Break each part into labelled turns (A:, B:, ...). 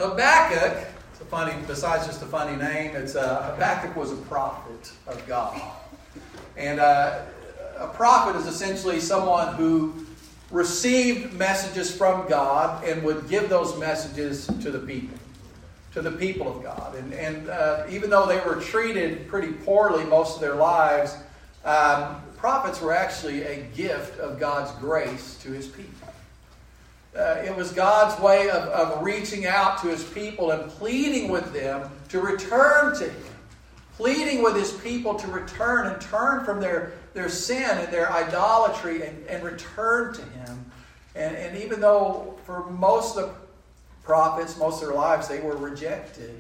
A: Habakkuk, besides just a funny name, Habakkuk was a prophet of God. And a prophet is essentially someone who received messages from God and would give those messages to the people of God. And even though they were treated pretty poorly most of their lives, prophets were actually a gift of God's grace to His people. It was God's way of reaching out to His people and pleading with them to return to Him. Pleading with His people to return and turn from their sin and their idolatry and return to Him. And even though for most of the prophets, most of their lives, they were rejected,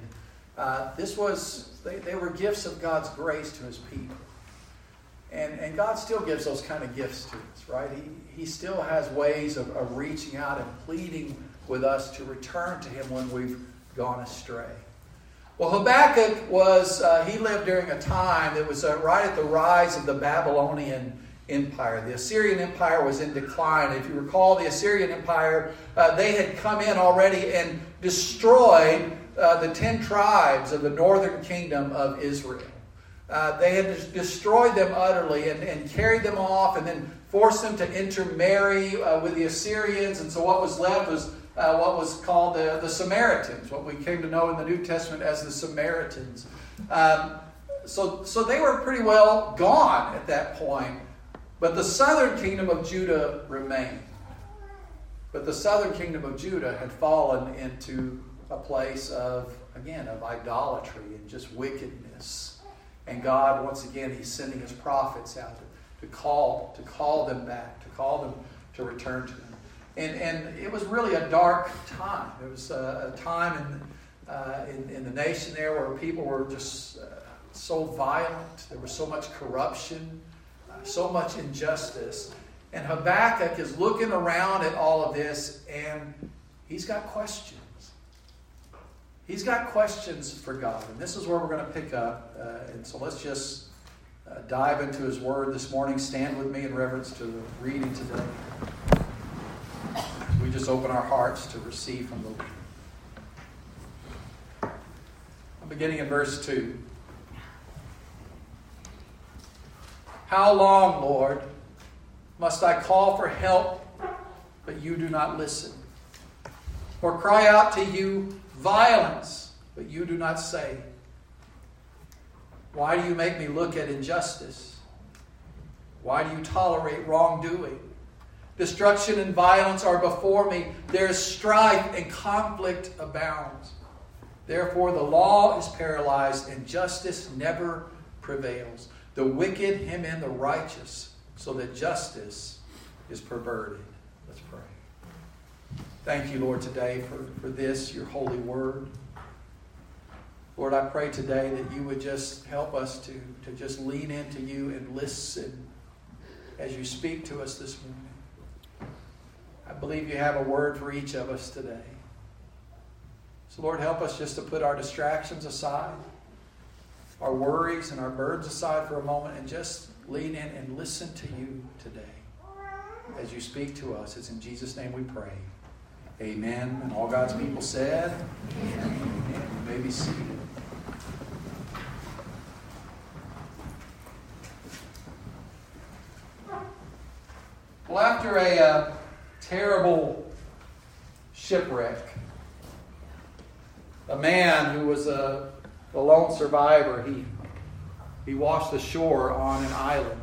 A: they were gifts of God's grace to His people. And God still gives those kind of gifts to us, right? He still has ways of reaching out and pleading with us to return to Him when we've gone astray. Well, Habakkuk he lived during a time that was right at the rise of the Babylonian Empire. The Assyrian Empire was in decline. If you recall, the Assyrian Empire, they had come in already and destroyed the 10 tribes of the northern kingdom of Israel. They had destroyed them utterly and carried them off and then forced them to intermarry with the Assyrians. And so what was left was what was called the Samaritans, what we came to know in the New Testament as the Samaritans. So they were pretty well gone at that point. But the southern kingdom of Judah remained. But the southern kingdom of Judah had fallen into a place of idolatry and just wickedness. And God, once again, He's sending His prophets out to call them back, to call them to return to Him. And it was really a dark time. It was a time in the nation there where people were just so violent. There was so much corruption, so much injustice. And Habakkuk is looking around at all of this, and he's got questions. He's got questions for God. And this is where we're going to pick up. And so let's just dive into His Word this morning. Stand with me in reverence to the reading today. We just open our hearts to receive from the Lord. I'm beginning in verse 2. How long, Lord, must I call for help, but you do not listen? Or cry out to you violence, but you do not save? Why do you make me look at injustice? Why do you tolerate wrongdoing? Destruction and violence are before me. There is strife and conflict abounds. Therefore the law is paralyzed and justice never prevails. The wicked hem in the righteous, so that justice is perverted. Let's pray. Thank you, Lord, today for this, your holy word. Lord, I pray today that you would just help us to just lean into you and listen as you speak to us this morning. I believe you have a word for each of us today. So, Lord, help us just to put our distractions aside, our worries and our burdens aside for a moment, and just lean in and listen to you today as you speak to us. It's in Jesus' name we pray. Amen. And all God's people said, Amen. You may be seated. Well, after a terrible shipwreck, a man who was a lone survivor, he washed ashore on an island.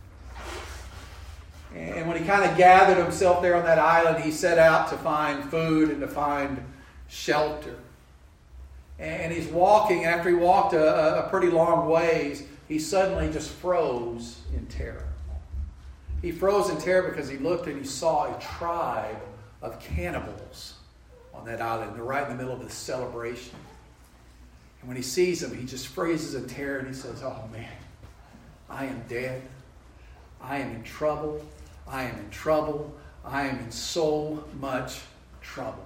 A: And when he kind of gathered himself there on that island, he set out to find food and to find shelter. And he's walking. After he walked a pretty long ways, he suddenly just froze in terror. He froze in terror because he looked and he saw a tribe of cannibals on that island. They're right in the middle of this celebration. And when he sees them, he just freezes in terror and he says, "Oh man, I am dead. I am in trouble. I am in trouble. I am in so much trouble."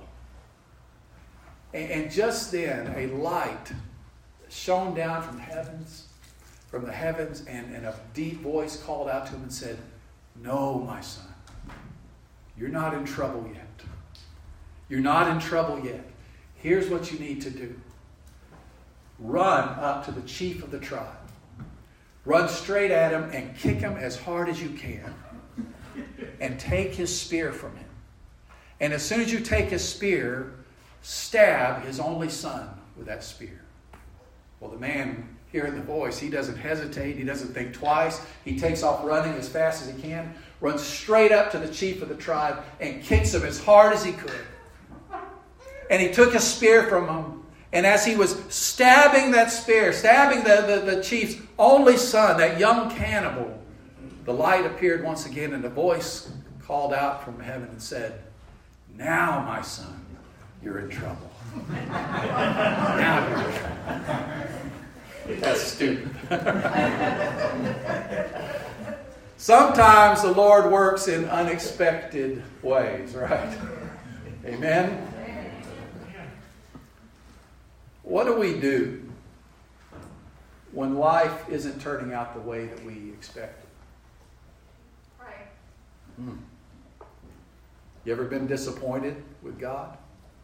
A: And just then, a light shone down from the heavens, and a deep voice called out to him and said, "No, my son, you're not in trouble yet. You're not in trouble yet. Here's what you need to do. Run up to the chief of the tribe. Run straight at him and kick him as hard as you can. And take his spear from him. And as soon as you take his spear, stab his only son with that spear. Well, the man hearing the voice, he doesn't hesitate. He doesn't think twice. He takes off running as fast as he can, runs straight up to the chief of the tribe and kicks him as hard as he could. And he took his spear from him. And as he was stabbing that spear, stabbing the chief's only son, that young cannibal, the light appeared once again and a voice called out from heaven and said, "Now, my son, you're in trouble." Now you're in trouble. That's stupid. Sometimes the Lord works in unexpected ways, right? Amen? What do we do when life isn't turning out the way that we expected? Pray. You ever been disappointed with God?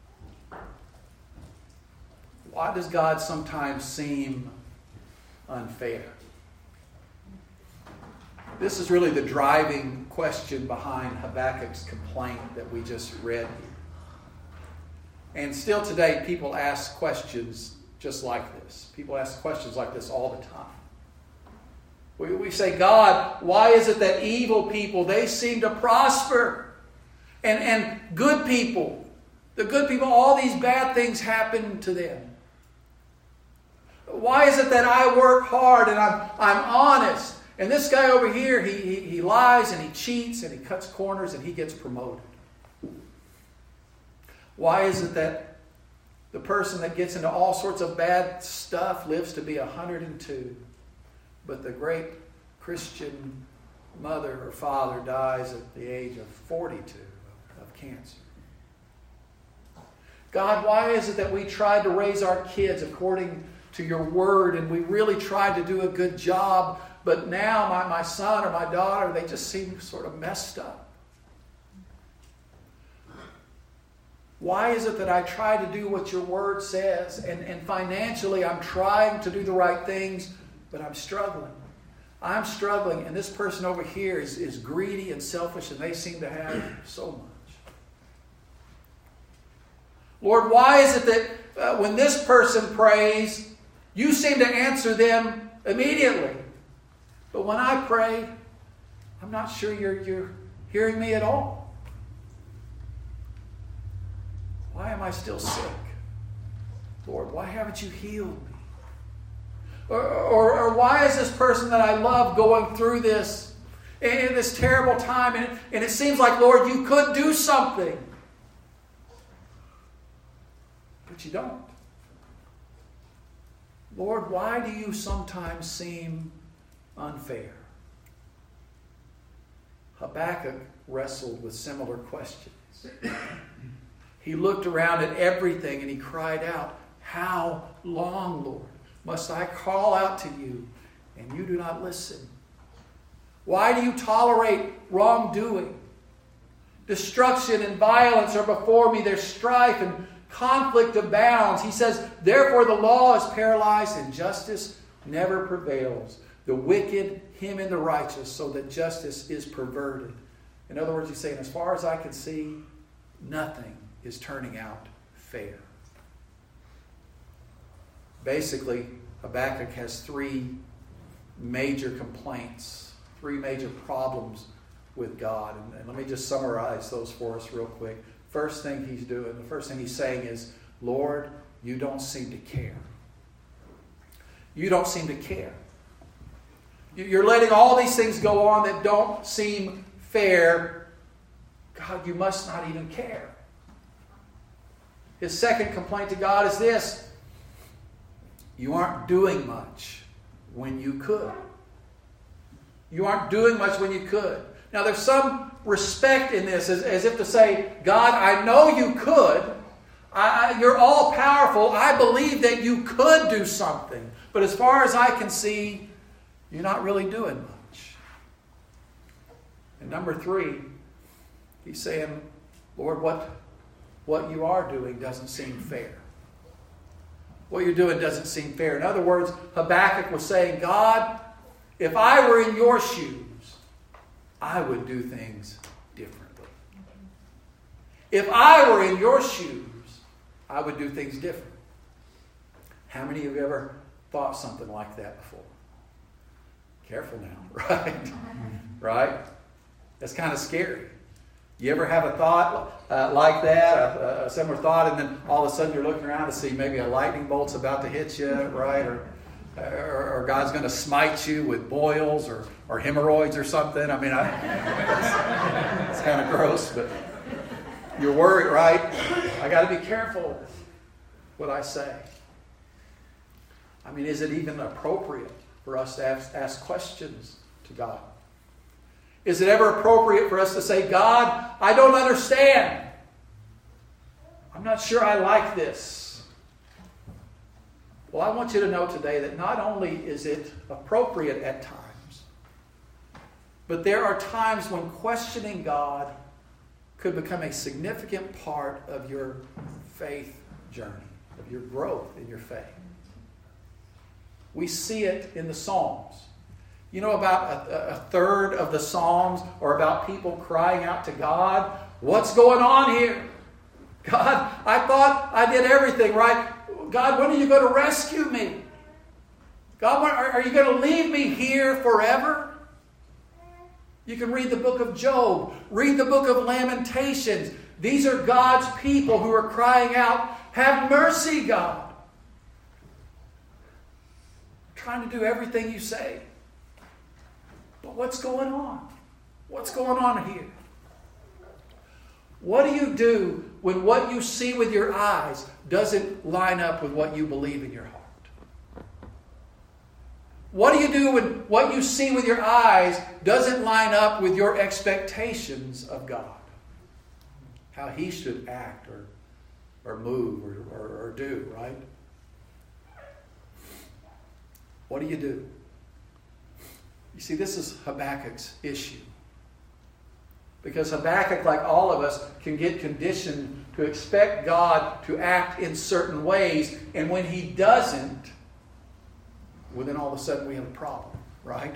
A: Why does God sometimes seem unfair? This is really the driving question behind Habakkuk's complaint that we just read here. And still today, people ask questions just like this. People ask questions like this all the time. We say, God, why is it that evil people, they seem to prosper? And good people, the good people, all these bad things happen to them. Why is it that I work hard and I'm honest? And this guy over here, he lies and he cheats and he cuts corners and he gets promoted. Why is it that the person that gets into all sorts of bad stuff lives to be 102, but the great Christian mother or father dies at the age of 42 of cancer? God, why is it that we tried to raise our kids according to your word and we really tried to do a good job, but now my son or my daughter, they just seem sort of messed up? Why is it that I try to do what your word says and financially I'm trying to do the right things, but I'm struggling? I'm struggling, and this person over here is greedy and selfish, and they seem to have so much. Lord, why is it that when this person prays, you seem to answer them immediately, but when I pray, I'm not sure you're hearing me at all? Why am I still sick? Lord, why haven't you healed me? Or why is this person that I love going through this in this terrible time? And it seems like, Lord, you could do something. But you don't. Lord, why do you sometimes seem unfair? Habakkuk wrestled with similar questions. He looked around at everything and he cried out, "How long, Lord, must I call out to you and you do not listen? Why do you tolerate wrongdoing? Destruction and violence are before me. There's strife and conflict abounds." He says, "Therefore the law is paralyzed and justice never prevails. The wicked hem in the righteous so that justice is perverted." In other words, he's saying, as far as I can see, nothing is turning out fair. Basically, Habakkuk has three major complaints, three major problems with God. And let me just summarize those for us real quick. First thing he's doing, the first thing he's saying is, Lord, you don't seem to care. You don't seem to care. You're letting all these things go on that don't seem fair. God, you must not even care. His second complaint to God is this: you aren't doing much when you could. You aren't doing much when you could. Now there's some respect in this, as if to say, God, I know you could. You're all powerful. I believe that you could do something. But as far as I can see, you're not really doing much. And number three, he's saying, Lord, what you are doing doesn't seem fair. What you're doing doesn't seem fair. In other words, Habakkuk was saying, God, if I were in your shoes, I would do things differently. If I were in your shoes, I would do things different. How many of you ever thought something like that before? Careful now, right? Right? That's kind of scary. You ever have a thought like that, a similar thought, and then all of a sudden you're looking around to see maybe a lightning bolt's about to hit you, right? Or God's going to smite you with boils or hemorrhoids or something. I mean, it's kind of gross, but you're worried, right? I got to be careful what I say. I mean, is it even appropriate for us to ask questions to God? Is it ever appropriate for us to say, God, I don't understand. I'm not sure I like this. Well, I want you to know today that not only is it appropriate at times, but there are times when questioning God could become a significant part of your faith journey, of your growth in your faith. We see it in the Psalms. You know, about a third of the Psalms are about people crying out to God, what's going on here? God, I thought I did everything right. God, when are you going to rescue me? God, are you going to leave me here forever? You can read the book of Job. Read the book of Lamentations. These are God's people who are crying out, have mercy, God. Trying to do everything you say. But what's going on? What's going on here? What do you do when what you see with your eyes doesn't line up with what you believe in your heart? What do you do when what you see with your eyes doesn't line up with your expectations of God? How He should act or move or do, right? What do you do? You see, this is Habakkuk's issue. Because Habakkuk, like all of us, can get conditioned to expect God to act in certain ways. And when He doesn't, well, then all of a sudden we have a problem, right?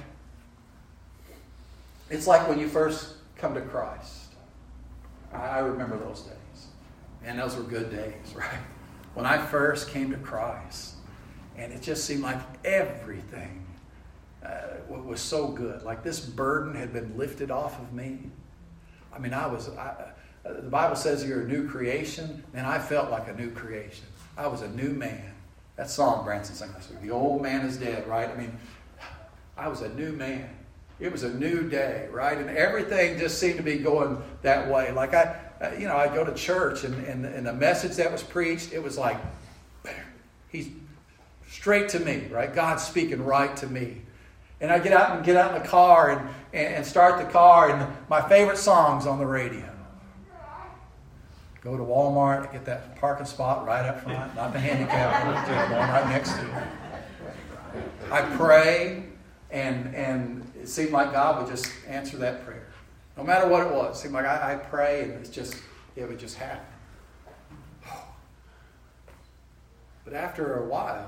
A: It's like when you first come to Christ. I remember those days. Man, those were good days, right? When I first came to Christ, and it just seemed like everything was so good. Like this burden had been lifted off of me. I mean, the Bible says you're a new creation, and I felt like a new creation. I was a new man. That song Branson sang last week, the old man is dead, right? I mean, I was a new man. It was a new day, right? And everything just seemed to be going that way. Like I go to church, and the message that was preached, it was like, He's straight to me, right? God's speaking right to me. And I get out in the car and start the car, and my favorite song's on the radio. Go to Walmart, get that parking spot right up front, not the handicap one right next to it. I pray, and it seemed like God would just answer that prayer. No matter what it was. It seemed like I pray, and it would just happen. But after a while,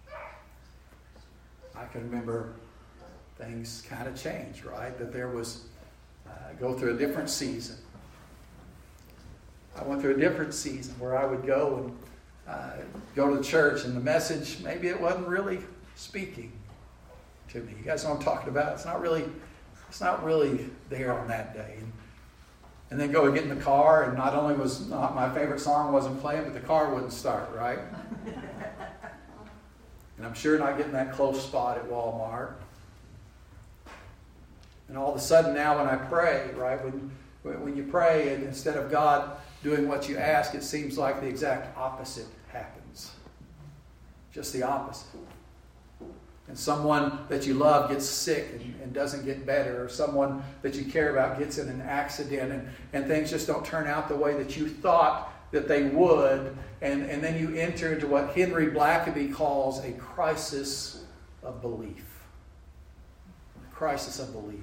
A: I can remember things kind of changed, right? That there was, go through a different season. I went through a different season where I would go and go to the church, and the message, maybe it wasn't really speaking to me. You guys know what I'm talking about? It's not really there on that day. And then go and get in the car, and not only was not my favorite song wasn't playing, but the car wouldn't start, right? And I'm sure not getting that close spot at Walmart. And all of a sudden now when I pray, right, when you pray, and instead of God doing what you ask, it seems like the exact opposite happens. Just the opposite. And someone that you love gets sick and doesn't get better, or someone that you care about gets in an accident, and things just don't turn out the way that you thought that they would, and then you enter into what Henry Blackaby calls a crisis of belief. A crisis of belief.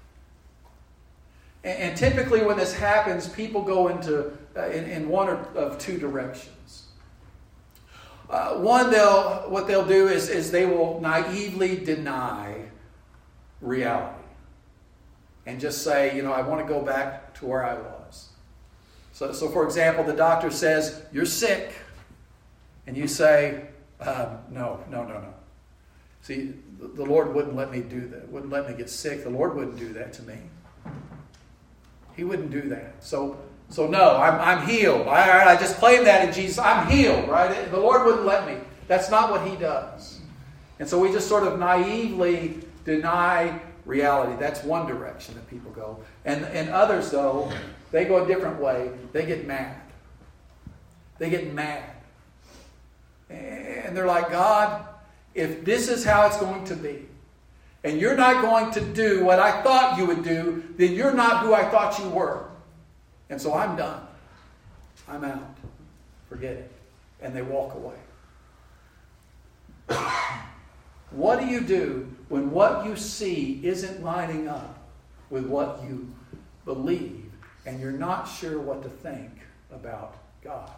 A: And typically when this happens, people go into in one of two directions. One, what they'll do is they will naively deny reality and just say, I want to go back to where I was. So for example, the doctor says, you're sick. And you say, no. See, the Lord wouldn't let me do that. Wouldn't let me get sick. The Lord wouldn't do that to me. He wouldn't do that. So no, I'm healed. All right, I just claim that in Jesus. I'm healed, right? The Lord wouldn't let me. That's not what He does. And so we just sort of naively deny reality. That's one direction that people go. And others, though, they go a different way. They get mad. They get mad. And they're like, God, if this is how it's going to be, and you're not going to do what I thought you would do, then you're not who I thought you were. And so I'm done. I'm out. Forget it. And they walk away. What do you do when what you see isn't lining up with what you believe, and you're not sure what to think about God?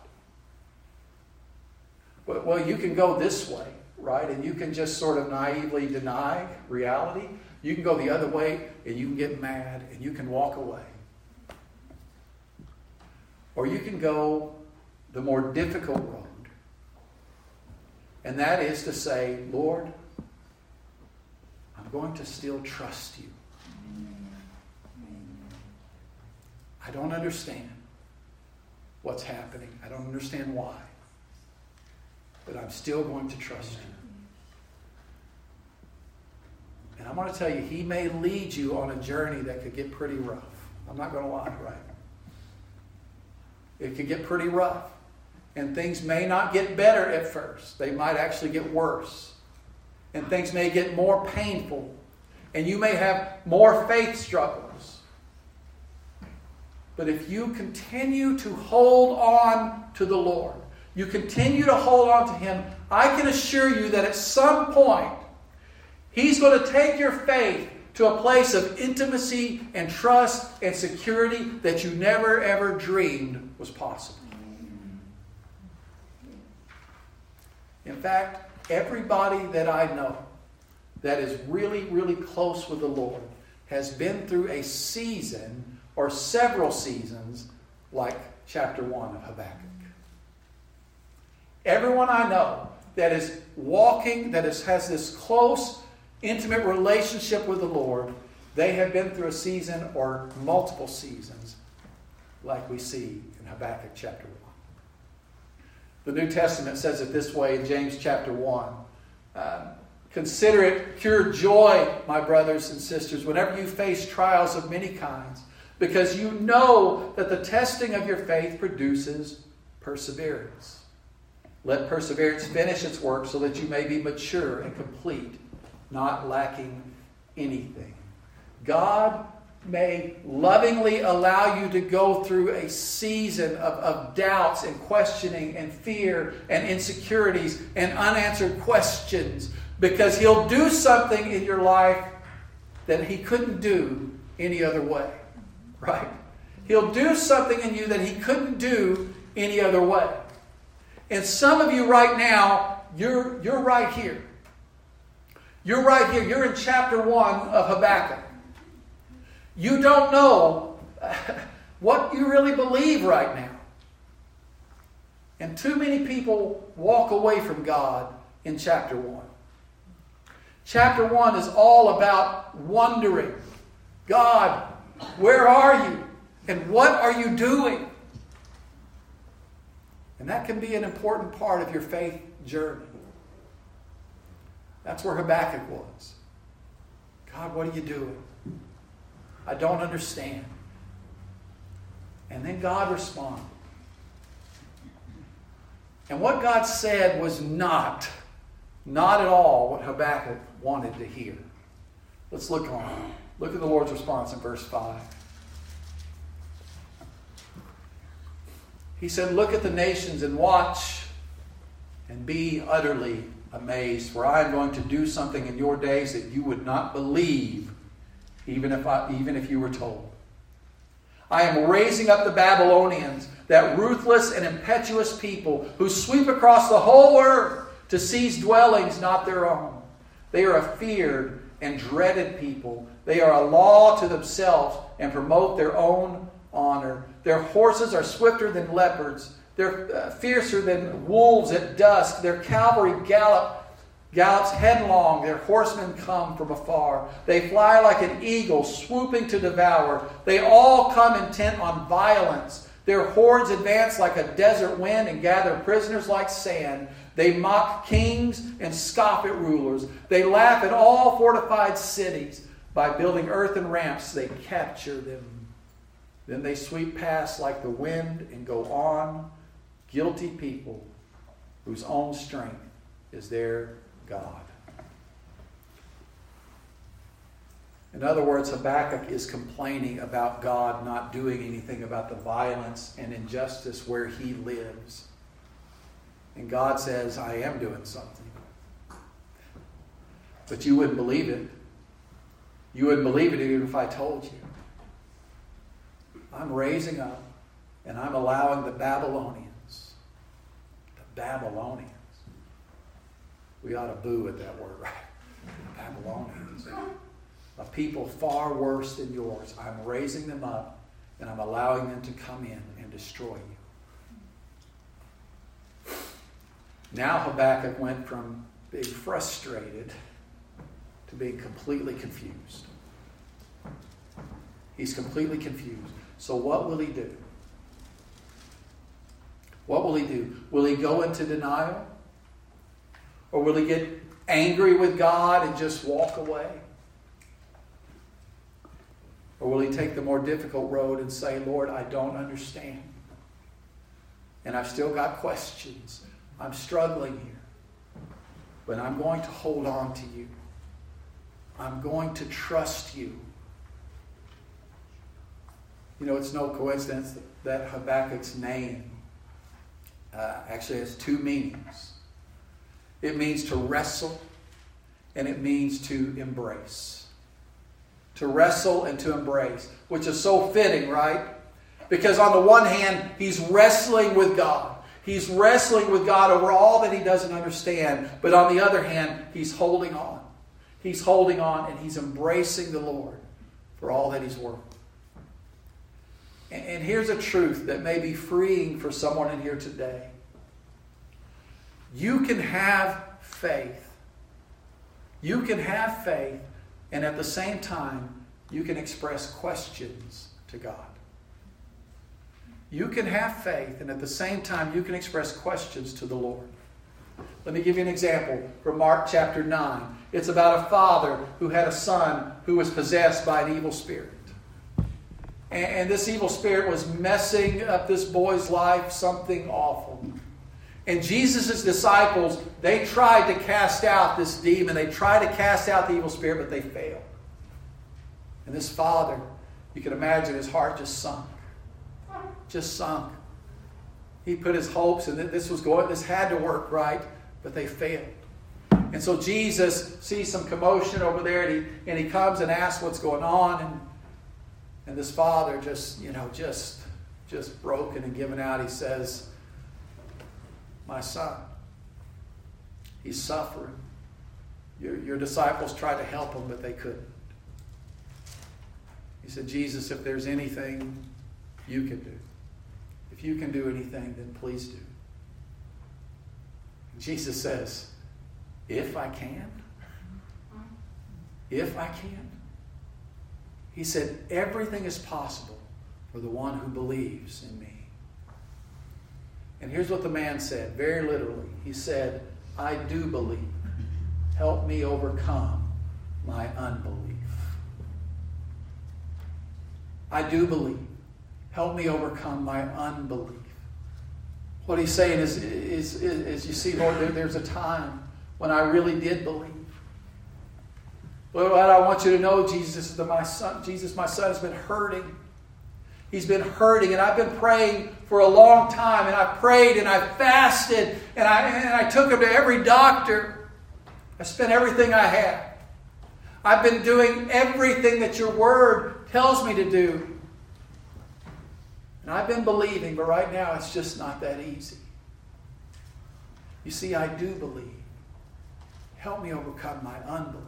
A: Well, you can go this way, right? And you can just sort of naively deny reality. You can go the other way, and you can get mad, and you can walk away. Or you can go the more difficult road. And that is to say, Lord, I'm going to still trust you. I don't understand what's happening. I don't understand why. But I'm still going to trust you. And I'm going to tell you, He may lead you on a journey that could get pretty rough. I'm not going to lie, right? It could get pretty rough. And things may not get better at first. They might actually get worse. And things may get more painful. And you may have more faith struggles. But if you continue to hold on to the Lord, you continue to hold on to Him, I can assure you that at some point, He's going to take your faith to a place of intimacy and trust and security that you never ever dreamed was possible. In fact, everybody that I know that is really, really close with the Lord has been through a season or several seasons like chapter 1 of Habakkuk. Everyone I know that is walking, that has this close, intimate relationship with the Lord, they have been through a season or multiple seasons like we see in Habakkuk chapter 1. The New Testament says it this way in James chapter 1. Consider it pure joy, my brothers and sisters, whenever you face trials of many kinds, because you know that the testing of your faith produces perseverance. Let perseverance finish its work so that you may be mature and complete, not lacking anything. God may lovingly allow you to go through a season of doubts and questioning and fear and insecurities and unanswered questions, because He'll do something in your life that He couldn't do any other way. Right? He'll do something in you that He couldn't do any other way. And some of you right now, you're right here. You're right here. You're in chapter 1 of Habakkuk. You don't know what you really believe right now. And too many people walk away from God in chapter 1. Chapter 1 is all about wondering, God, where are you? And what are you doing? And that can be an important part of your faith journey. That's where Habakkuk was. God, what are you doing? I don't understand. And then God responded. And what God said was not at all what Habakkuk wanted to hear. Let's look on. Look at the Lord's response in verse 5. He said, look at the nations and watch and be utterly amazed, for I am going to do something in your days that you would not believe, even if you were told. I am raising up the Babylonians, that ruthless and impetuous people who sweep across the whole earth to seize dwellings not their own. They are a feared and dreaded people. They are a law to themselves and promote their own honor. Their horses are swifter than leopards. They're fiercer than wolves at dusk. Their cavalry gallops headlong. Their horsemen come from afar. They fly like an eagle, swooping to devour. They all come intent on violence. Their hordes advance like a desert wind and gather prisoners like sand. They mock kings and scoff at rulers. They laugh at all fortified cities. By building earthen ramps, they capture them. Then they sweep past like the wind and go on. Guilty people whose own strength is their God. In other words, Habakkuk is complaining about God not doing anything about the violence and injustice where he lives. And God says, I am doing something. But you wouldn't believe it. You wouldn't believe it even if I told you. I'm raising up and I'm allowing the Babylonians. We ought to boo at that word, right? The Babylonians. A people far worse than yours. I'm raising them up and I'm allowing them to come in and destroy you. Now Habakkuk went from being frustrated to being completely confused. He's completely confused. So what will he do? What will he do? Will he go into denial? Or will he get angry with God and just walk away? Or will he take the more difficult road and say, Lord, I don't understand. And I've still got questions. I'm struggling here. But I'm going to hold on to you. I'm going to trust you. You know, it's no coincidence that Habakkuk's name actually has two meanings. It means to wrestle, and it means to embrace. To wrestle and to embrace, which is so fitting, right? Because on the one hand, he's wrestling with God. He's wrestling with God over all that he doesn't understand. But on the other hand, he's holding on. He's holding on and he's embracing the Lord for all that he's worth. And here's a truth that may be freeing for someone in here today. You can have faith. You can have faith, and at the same time, you can express questions to God. You can have faith, and at the same time, you can express questions to the Lord. Let me give you an example from Mark chapter 9. It's about a father who had a son who was possessed by an evil spirit. And this evil spirit was messing up this boy's life, something awful. And Jesus' disciples, they tried to cast out this demon. They tried to cast out the evil spirit, but they failed. And this father, you can imagine his heart just sunk. Just sunk. He put his hopes, and this had to work, right? But they failed. And so Jesus sees some commotion over there, and he comes and asks what's going on. And this father just broken and given out, he says, my son, he's suffering. Your disciples tried to help him, but they couldn't. He said, Jesus, if there's anything you can do, if you can do anything, then please do. And Jesus says, if I can, if I can. He said, everything is possible for the one who believes in me. And here's what the man said, very literally. He said, I do believe. Help me overcome my unbelief. I do believe. Help me overcome my unbelief. What he's saying is you see, Lord, there's a time when I really did believe. But what I want you to know, Jesus, is that my son has been hurting. He's been hurting, and I've been praying for a long time, and I've prayed and I've fasted, and I took him to every doctor. I spent everything I had. I've been doing everything that your word tells me to do. And I've been believing, but right now it's just not that easy. You see, I do believe. Help me overcome my unbelief.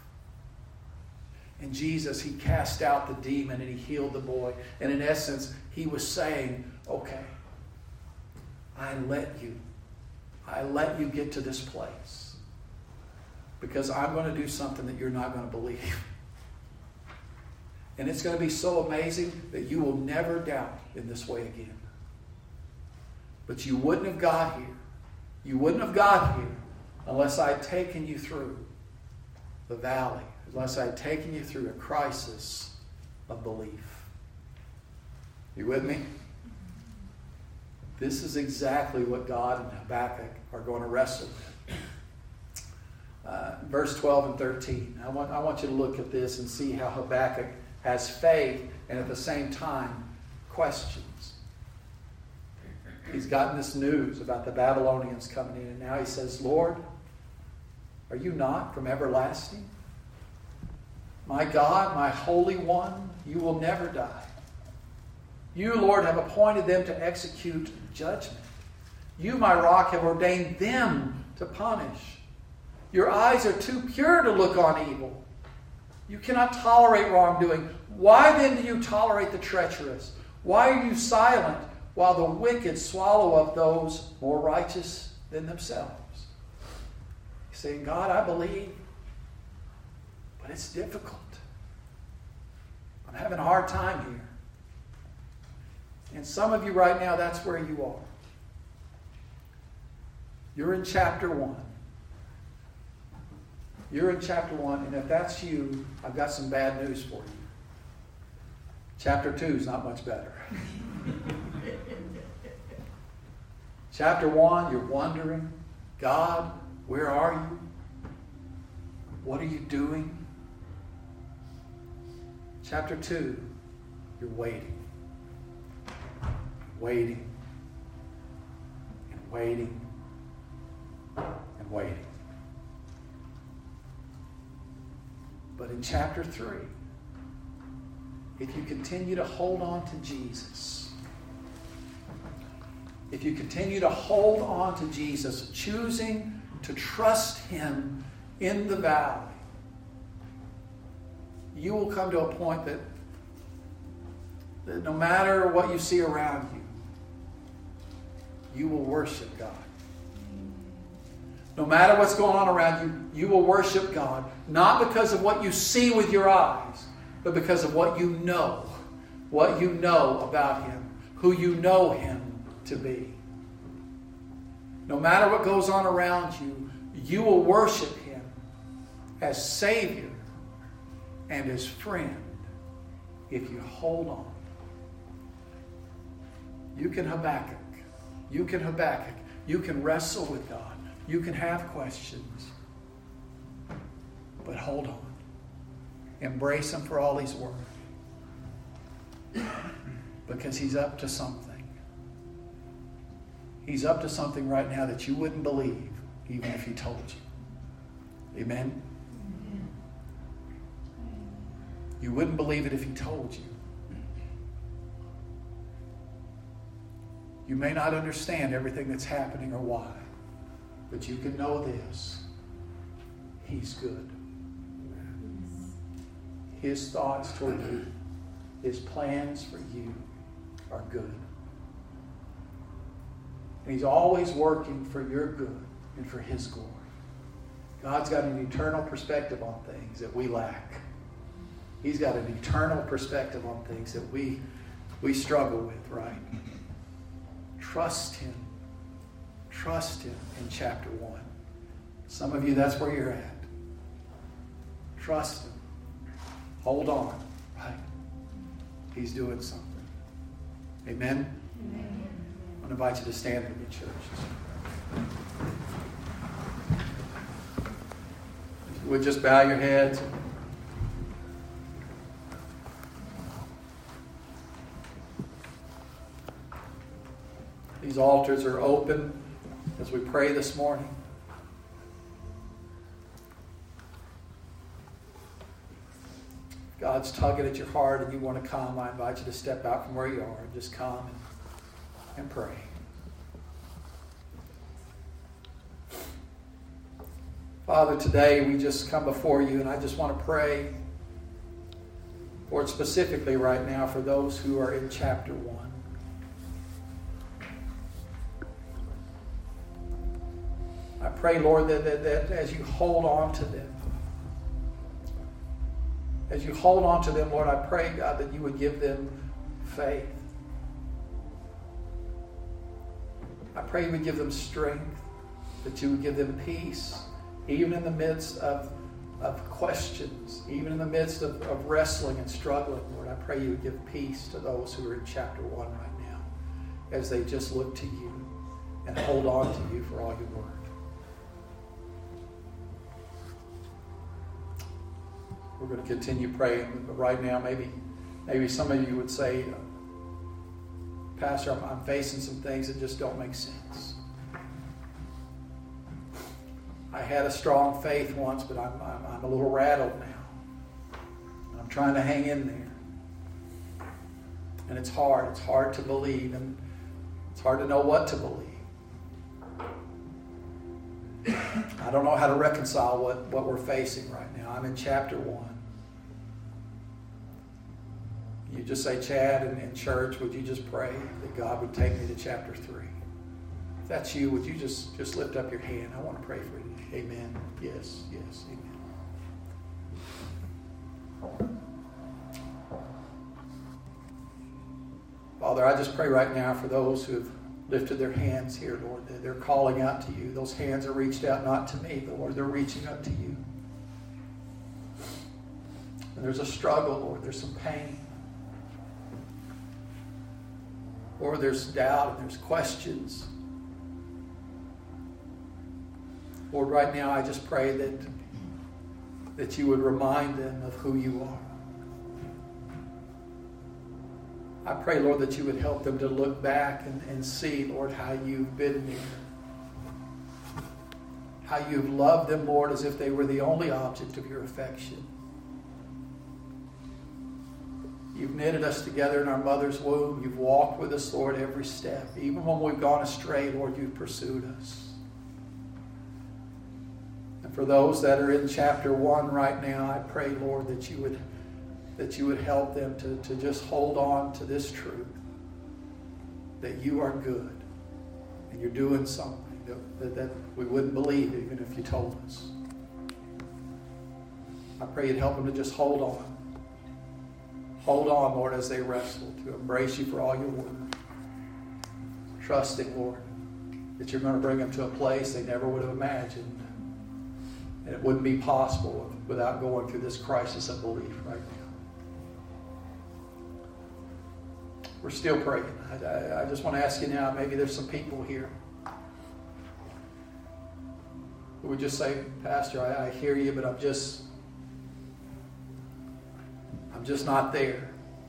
A: And Jesus, he cast out the demon and he healed the boy. And in essence, he was saying, okay, I let you get to this place because I'm going to do something that you're not going to believe. And it's going to be so amazing that you will never doubt in this way again. But you wouldn't have got here. You wouldn't have got here unless I'd taken you through the valley, unless I'd taken you through a crisis of belief. You with me? This is exactly what God and Habakkuk are going to wrestle with. Verse 12 and 13. I want you to look at this and see how Habakkuk has faith and at the same time questions. He's gotten this news about the Babylonians coming in, and now he says, Lord, are you not from everlasting? My God, my Holy One, you will never die. You, Lord, have appointed them to execute judgment. You, my rock, have ordained them to punish. Your eyes are too pure to look on evil. You cannot tolerate wrongdoing. Why then do you tolerate the treacherous? Why are you silent while the wicked swallow up those more righteous than themselves? He's saying, God, I believe, but it's difficult. I'm having a hard time here. And some of you right now, that's where you are. You're in chapter 1. You're in chapter 1, and if that's you, I've got some bad news for you. Chapter 2 is not much better. Chapter 1, you're wondering, God, where are you? What are you doing? Chapter 2, you're waiting. Waiting. And waiting. And waiting. But in chapter 3, if you continue to hold on to Jesus, if you continue to hold on to Jesus, choosing to trust Him in the valley, you will come to a point that no matter what you see around you, you will worship God. No matter what's going on around you, you will worship God, not because of what you see with your eyes, but because of what you know about Him, who you know Him to be. No matter what goes on around you, you will worship Him as Savior and as friend if you hold on. You can Habakkuk. You can Habakkuk. You can wrestle with God. You can have questions. But hold on. Embrace Him for all He's worth. Because He's up to something. He's up to something right now that you wouldn't believe even if He told you. Amen? You wouldn't believe it if He told you. You may not understand everything that's happening or why, but you can know this. He's good. His thoughts toward you, His plans for you are good. And He's always working for your good and for His glory. God's got an eternal perspective on things that we lack. He's got an eternal perspective on things that we struggle with, right? Trust Him. Trust Him in chapter 1. Some of you, that's where you're at. Trust Him. Hold on, right? He's doing something. Amen? Amen. I want to invite you to stand with me, church. If you would just bow your heads. These altars are open as we pray this morning. God's tugging at your heart and you want to come, I invite you to step out from where you are and just come and pray. Father, today we just come before you, and I just want to pray, Lord, specifically right now for those who are in chapter 1. I pray, Lord, that as you hold on to them, Lord, I pray, God, that you would give them faith. I pray you would give them strength, that you would give them peace, even in the midst of questions, even in the midst of wrestling and struggling. Lord, I pray you would give peace to those who are in chapter 1 right now as they just look to you and hold on to you for all your word. We're going to continue praying, but right now maybe some of you would say, Pastor, I'm facing some things that just don't make sense. I had a strong faith once, but I'm a little rattled now. I'm trying to hang in there. And it's hard. It's hard to believe, and it's hard to know what to believe. I don't know how to reconcile what we're facing right now. I'm in chapter 1. You just say, Chad, in church, would you just pray that God would take me to chapter 3? If that's you, would you just lift up your hand? I want to pray for you. Amen. Yes, amen. Father, I just pray right now for those who have lifted their hands here, Lord, that they're calling out to you. Those hands are reached out not to me, but Lord, they're reaching up to you. And there's a struggle, Lord. There's some pain. Lord, there's doubt and there's questions. Lord, right now I just pray that you would remind them of who you are. I pray, Lord, that you would help them to look back and see, Lord, how you've been near. How you've loved them, Lord, as if they were the only object of your affection. You've knitted us together in our mother's womb. You've walked with us, Lord, every step. Even when we've gone astray, Lord, you've pursued us. And for those that are in chapter 1 right now, I pray, Lord, that you would help them to just hold on to this truth, that you are good and you're doing something that we wouldn't believe even if you told us. I pray you'd help them to just hold on. Hold on, Lord, as they wrestle, to embrace you for all your word. Trusting, Lord, that you're going to bring them to a place they never would have imagined. And it wouldn't be possible without going through this crisis of belief right now. We're still praying. I just want to ask you now, maybe there's some people here who would just say, Pastor, I hear you, but I'm just not there.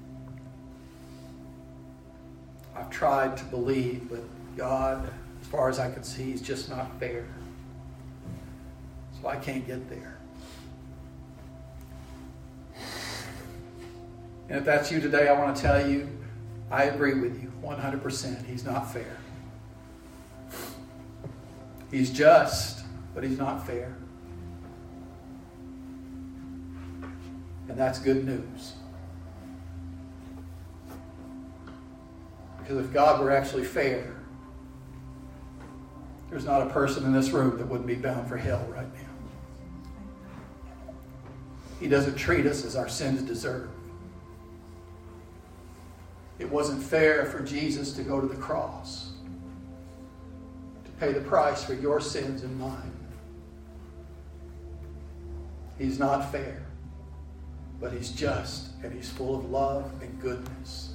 A: I've tried to believe, but God, as far as I can see, is just not fair. So I can't get there. And if that's you today, I want to tell you, I agree with you 100%. He's not fair. He's just, but he's not fair. And that's good news. Because if God were actually fair, there's not a person in this room that wouldn't be bound for hell right now. He doesn't treat us as our sins deserve. It wasn't fair for Jesus to go to the cross, to pay the price for your sins and mine. He's not fair, but he's just, and he's full of love and goodness.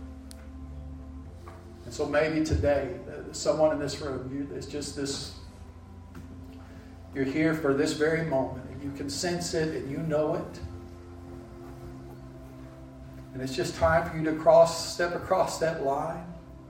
A: And so maybe today, someone in this room, it's just this, you're here for this very moment, and you can sense it, and you know it. And it's just time for you to step across that line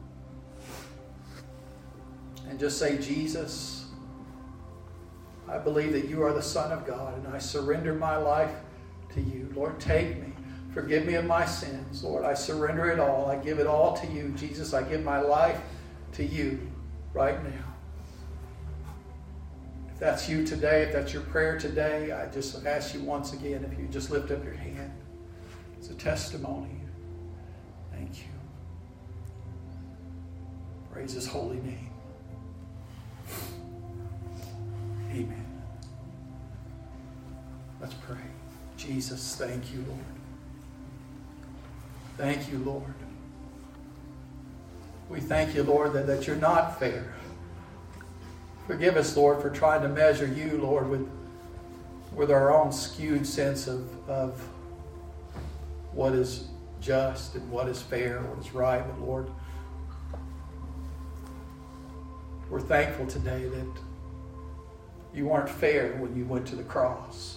A: and just say, Jesus, I believe that you are the Son of God, and I surrender my life to you. Lord, take me. Forgive me of my sins. Lord, I surrender it all. I give it all to you. Jesus, I give my life to you right now. If that's you today, if that's your prayer today, I just ask you once again, if you just lift up your hand. It's a testimony. Thank you. Praise His holy name. Amen. Let's pray. Jesus, thank you, Lord. Thank you, Lord. We thank you, Lord, that you're not fair. Forgive us, Lord, for trying to measure you, Lord, with our own skewed sense of what is just and what is fair, what is right. But Lord, we're thankful today that you weren't fair when you went to the cross.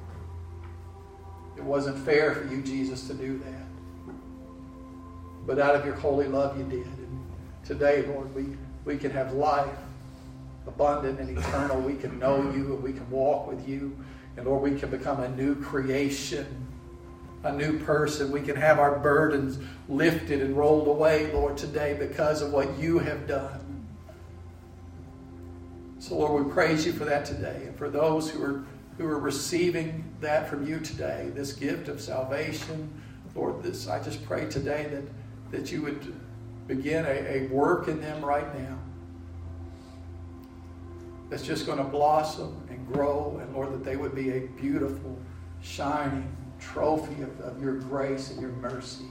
A: It wasn't fair for you, Jesus, to do that. But out of your holy love, you did. And today, Lord, we can have life abundant and eternal. We can know you and we can walk with you. And Lord, we can become a new creation, a new person. We can have our burdens lifted and rolled away, Lord, today because of what you have done. So, Lord, we praise you for that today. And for those who are receiving that from you today, this gift of salvation, Lord, I just pray today that you would begin a work in them right now that's just going to blossom and grow. And Lord, that they would be a beautiful, shining trophy of your grace and your mercy.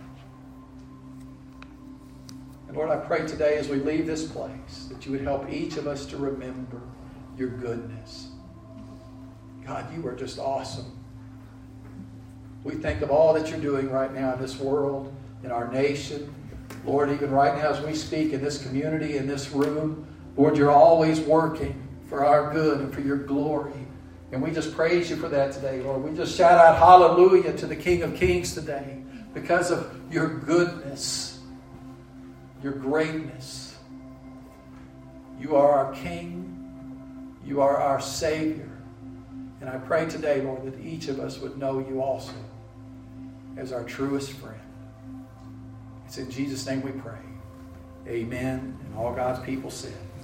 A: And Lord, I pray today as we leave this place that you would help each of us to remember your goodness. God, you are just awesome. We think of all that you're doing right now in this world, in our nation. Lord, even right now as we speak in this community, in this room, Lord, you're always working for our good and for your glory. And we just praise you for that today, Lord. We just shout out hallelujah to the King of Kings today because of your goodness, your greatness. You are our King. You are our Savior. And I pray today, Lord, that each of us would know you also as our truest friend. It's in Jesus' name we pray. Amen. And all God's people said.